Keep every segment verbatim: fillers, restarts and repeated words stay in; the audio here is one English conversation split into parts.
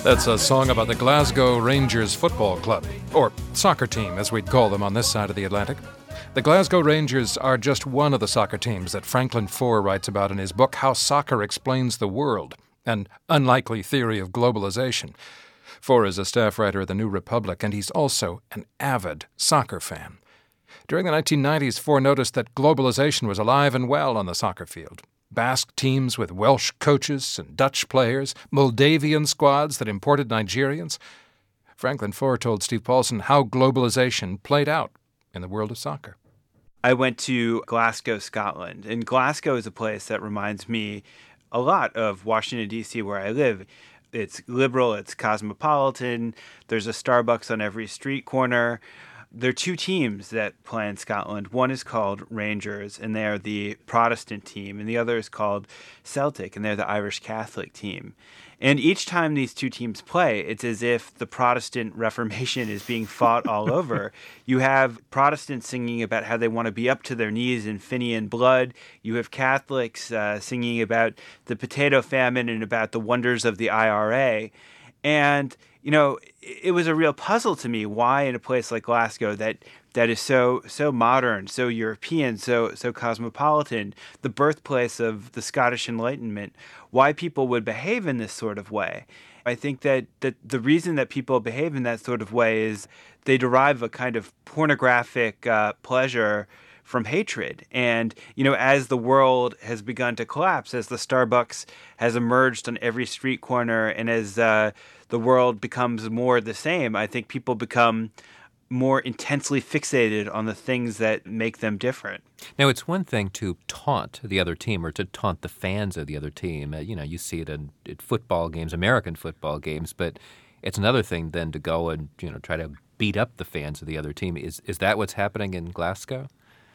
That's a song about the Glasgow Rangers Football Club, or soccer team as we'd call them on this side of the Atlantic. The Glasgow Rangers are just one of the soccer teams that Franklin Foer writes about in his book How Soccer Explains the World, an unlikely theory of globalization. Foer is a staff writer at the New Republic, and he's also an avid soccer fan. During the nineteen nineties, Foer noticed that globalization was alive and well on the soccer field. Basque teams with Welsh coaches and Dutch players, Moldavian squads that imported Nigerians. Franklin Foer told Steve Paulson how globalization played out in the world of soccer. I went to Glasgow, Scotland, and Glasgow is a place that reminds me a lot of Washington, D C, where I live. It's liberal, it's cosmopolitan, there's a Starbucks on every street corner. There are two teams that play in Scotland. One is called Rangers, and they're the Protestant team, and the other is called Celtic, and they're the Irish Catholic team. And each time these two teams play, it's as if the Protestant Reformation is being fought all over. You have Protestants singing about how they want to be up to their knees in Fenian blood. You have Catholics uh, singing about the potato famine and about the wonders of the I R A. And, you know, it was a real puzzle to me why in a place like Glasgow that that is so so modern, so European, so so cosmopolitan, the birthplace of the Scottish Enlightenment, why people would behave in this sort of way. I think that, that the reason that people behave in that sort of way is they derive a kind of pornographic uh, pleasure from hatred. And, you know, as the world has begun to collapse, as the Starbucks has emerged on every street corner, and as uh, the world becomes more the same, I think people become more intensely fixated on the things that make them different. Now, it's one thing to taunt the other team or to taunt the fans of the other team. Uh, you know, you see it in, in football games, American football games, but it's another thing then to go and, you know, try to beat up the fans of the other team. Is is that what's happening in Glasgow?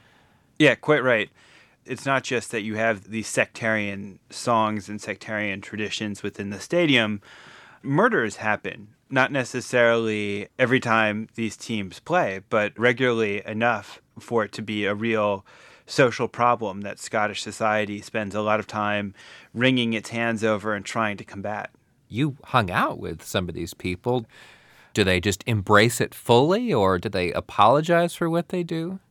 Yeah, quite right. It's not just that you have these sectarian songs and sectarian traditions within the stadium. Murders happen, not necessarily every time these teams play, but regularly enough for it to be a real social problem that Scottish society spends a lot of time wringing its hands over and trying to combat. You hung out with some of these people. Do they just embrace it fully, or do they apologize for what they do?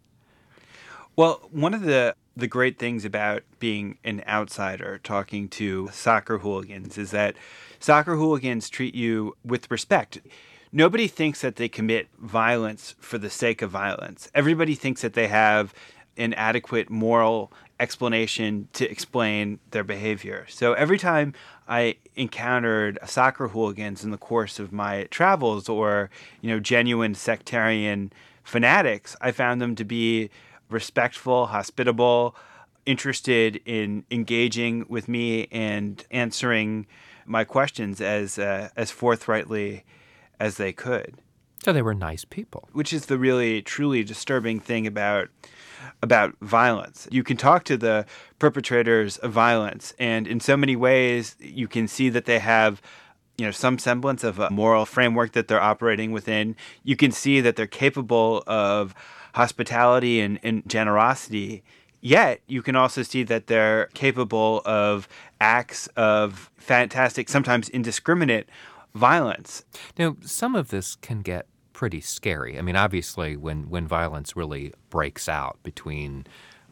Well, one of the, the great things about being an outsider talking to soccer hooligans is that soccer hooligans treat you with respect. Nobody thinks that they commit violence for the sake of violence. Everybody thinks that they have an adequate moral explanation to explain their behavior. So every time I encountered soccer hooligans in the course of my travels, or, you know, genuine sectarian fanatics, I found them to be respectful, hospitable, interested in engaging with me and answering my questions as uh, as forthrightly as they could. So they were nice people. Which is the really, truly disturbing thing about about violence. You can talk to the perpetrators of violence, and in so many ways you can see that they have, you know, some semblance of a moral framework that they're operating within. You can see that they're capable of hospitality and, and generosity, yet you can also see that they're capable of acts of fantastic, sometimes indiscriminate violence. Now, some of this can get pretty scary. I mean, obviously, when, when violence really breaks out between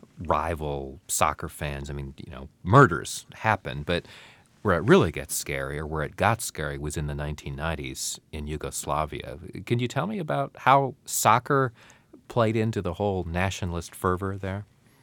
rival soccer fans, I mean, you know, murders happen, but where it really gets scary, or where it got scary, was in the nineteen nineties in Yugoslavia. Can you tell me about how soccer played into the whole nationalist fervor there?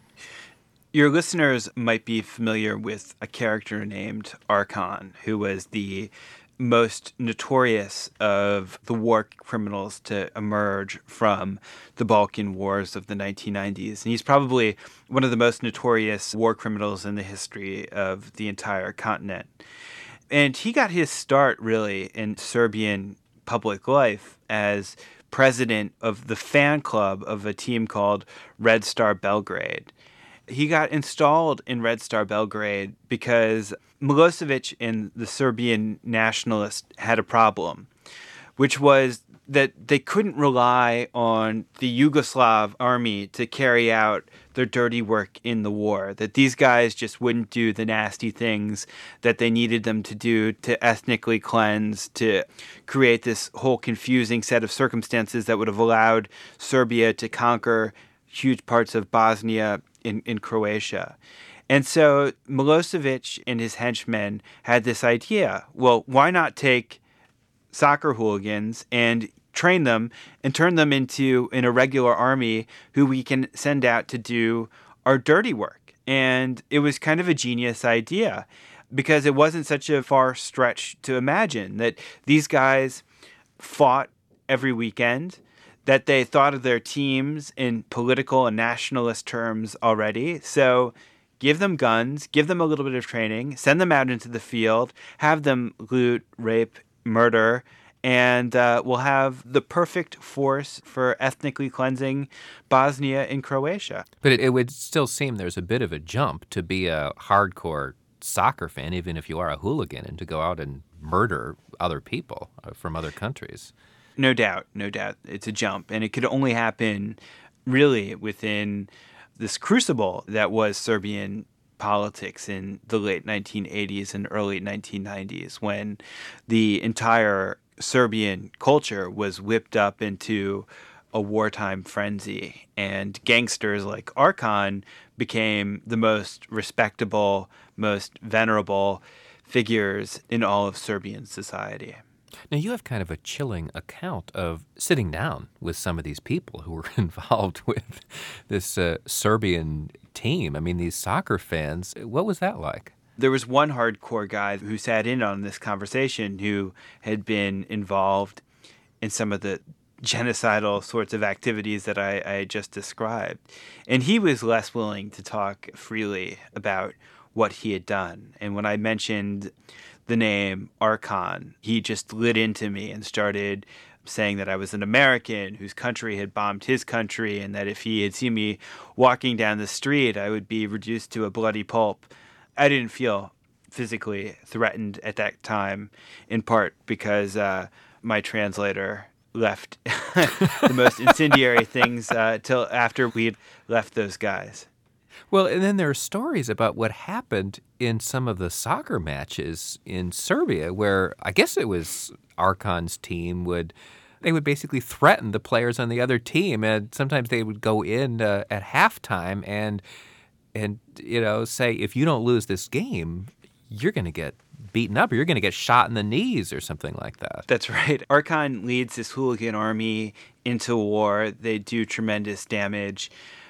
Your listeners might be familiar with a character named Arkan, who was the most notorious of the war criminals to emerge from the Balkan Wars of the nineteen nineties. And he's probably one of the most notorious war criminals in the history of the entire continent. And he got his start, really, in Serbian public life as president of the fan club of a team called Red Star Belgrade. He got installed in Red Star Belgrade because Milosevic and the Serbian nationalists had a problem, which was that they couldn't rely on the Yugoslav army to carry out their dirty work in the war, that these guys just wouldn't do the nasty things that they needed them to do to ethnically cleanse, to create this whole confusing set of circumstances that would have allowed Serbia to conquer huge parts of Bosnia in, in Croatia. And so Milosevic and his henchmen had this idea, well, why not take soccer hooligans and train them and turn them into an irregular army who we can send out to do our dirty work. And it was kind of a genius idea because it wasn't such a far stretch to imagine that these guys fought every weekend, that they thought of their teams in political and nationalist terms already. So give them guns, give them a little bit of training, send them out into the field, have them loot, rape, murder, and uh, we'll have the perfect force for ethnically cleansing Bosnia and Croatia. But it, it would still seem there's a bit of a jump to be a hardcore soccer fan, even if you are a hooligan, and to go out and murder other people from other countries. No doubt, no doubt. It's a jump. And it could only happen really within this crucible that was Serbian politics in the late nineteen eighties and early nineteen nineties, when the entire Serbian culture was whipped up into a wartime frenzy, and gangsters like Arkan became the most respectable, most venerable figures in all of Serbian society. Now, you have kind of a chilling account of sitting down with some of these people who were involved with this uh, Serbian team. I mean, these soccer fans. What was that like? There was one hardcore guy who sat in on this conversation who had been involved in some of the genocidal sorts of activities that I, I just described. And he was less willing to talk freely about what he had done. And when I mentioned the name Arkan, he just lit into me and started saying that I was an American whose country had bombed his country, and that if he had seen me walking down the street, I would be reduced to a bloody pulp. I didn't feel physically threatened at that time, in part because uh, my translator left the most incendiary things uh, till after we'd left those guys. Well, and then there are stories about what happened in some of the soccer matches in Serbia, where I guess it was Arkan's team would they would basically threaten the players on the other team, and sometimes they would go in uh, at halftime and and you know say, if you don't lose this game, you're going to get beaten up, or you're going to get shot in the knees or something like that. That's right. Arkan leads this hooligan army into war. They do tremendous damage.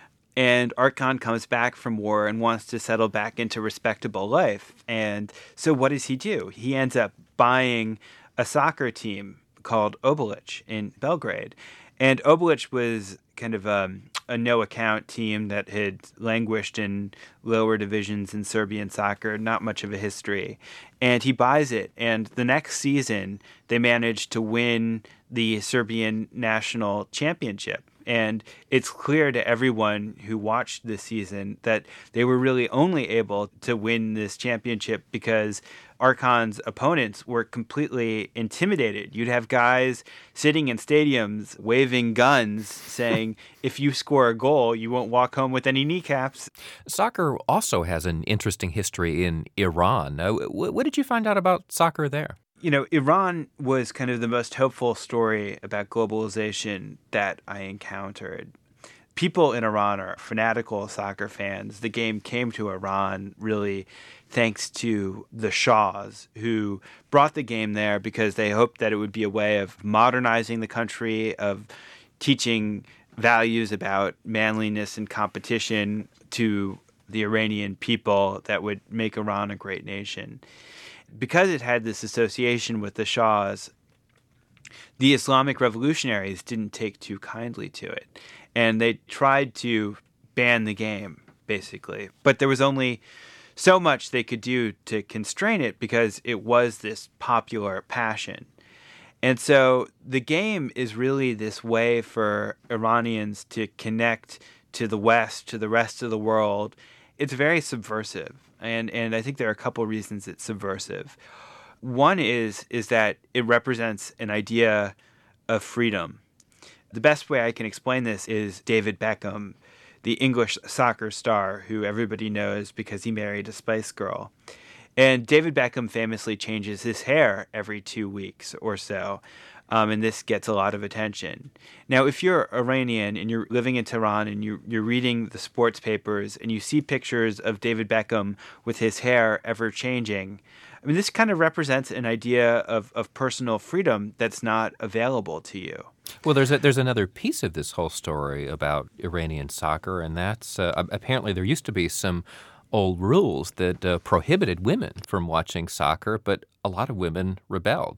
And Arkan comes back from war and wants to settle back into respectable life. And so what does he do? He ends up buying a soccer team called Obilic in Belgrade. And Obilic was kind of um, a no-account team that had languished in lower divisions in Serbian soccer, not much of a history. And he buys it. And the next season, they managed to win the Serbian national championship. And it's clear to everyone who watched this season that they were really only able to win this championship because Arkan's opponents were completely intimidated. You'd have guys sitting in stadiums waving guns saying, if you score a goal, you won't walk home with any kneecaps. Soccer also has an interesting history in Iran. Uh, what did you find out about soccer there? You know, Iran was kind of the most hopeful story about globalization that I encountered. People in Iran are fanatical soccer fans. The game came to Iran really thanks to the Shahs, who brought the game there because they hoped that it would be a way of modernizing the country, of teaching values about manliness and competition to the Iranian people that would make Iran a great nation. Because it had this association with the Shahs, the Islamic revolutionaries didn't take too kindly to it. And they tried to ban the game, basically. But there was only so much they could do to constrain it because it was this popular passion. And so the game is really this way for Iranians to connect to the West, to the rest of the world. It's very subversive. And and I think there are a couple of reasons it's subversive. One is is that it represents an idea of freedom. The best way I can explain this is David Beckham. the English soccer star who everybody knows because he married a Spice Girl. And David Beckham famously changes his hair every two weeks or so. Um, and this gets a lot of attention. Now, if you're Iranian and you're living in Tehran and you're, you're reading the sports papers and you see pictures of David Beckham with his hair ever changing, I mean, this kind of represents an idea of, of personal freedom that's not available to you. Well, there's a, there's another piece of this whole story about Iranian soccer, and that's uh, apparently there used to be some old rules that uh, prohibited women from watching soccer, but a lot of women rebelled.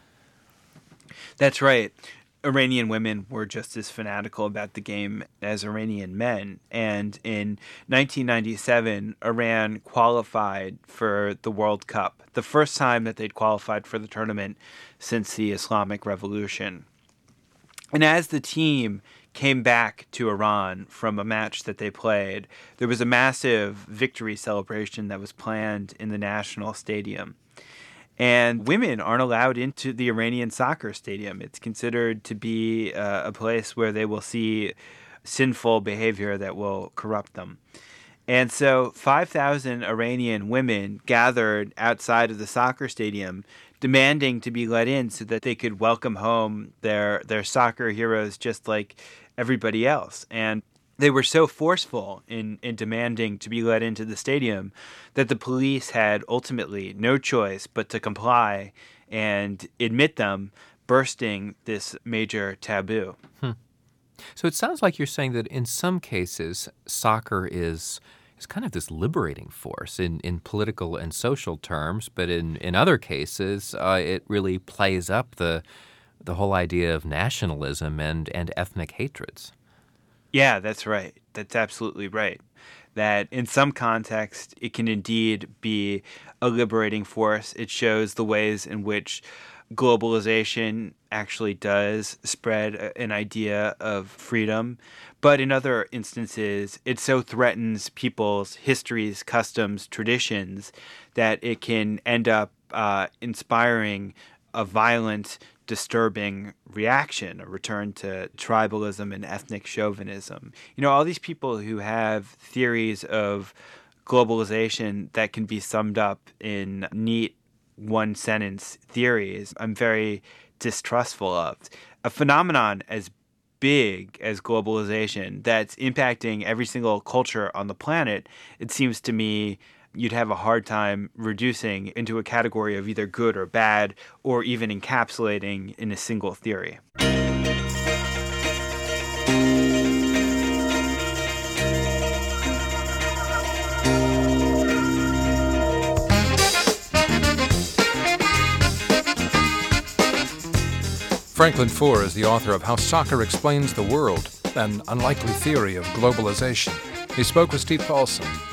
That's right. Iranian women were just as fanatical about the game as Iranian men. And in nineteen ninety-seven, Iran qualified for the World Cup, the first time that they'd qualified for the tournament since the Islamic Revolution. And as the team came back to Iran from a match that they played, there was a massive victory celebration that was planned in the national stadium. And women aren't allowed into the Iranian soccer stadium. It's considered to be uh, a place where they will see sinful behavior that will corrupt them. And so five thousand Iranian women gathered outside of the soccer stadium demanding to be let in so that they could welcome home their, their soccer heroes just like everybody else. And they were so forceful in, in demanding to be let into the stadium that the police had ultimately no choice but to comply and admit them, bursting this major taboo. Hmm. So it sounds like you're saying that in some cases, soccer is is kind of this liberating force in, in political and social terms, but in, in other cases, uh, it really plays up the the whole idea of nationalism and, and ethnic hatreds. Yeah, that's right. That's absolutely right. That in some context, it can indeed be a liberating force. It shows the ways in which globalization actually does spread an idea of freedom. But in other instances, it so threatens people's histories, customs, traditions that it can end up uh, inspiring a violent, disturbing reaction, a return to tribalism and ethnic chauvinism. You know, all these people who have theories of globalization that can be summed up in neat one-sentence theories, I'm very distrustful of. A phenomenon as big as globalization that's impacting every single culture on the planet, it seems to me you'd have a hard time reducing into a category of either good or bad, or even encapsulating in a single theory. Franklin Foer is the author of How Soccer Explains the World, an unlikely theory of globalization. He spoke with Steve Paulson.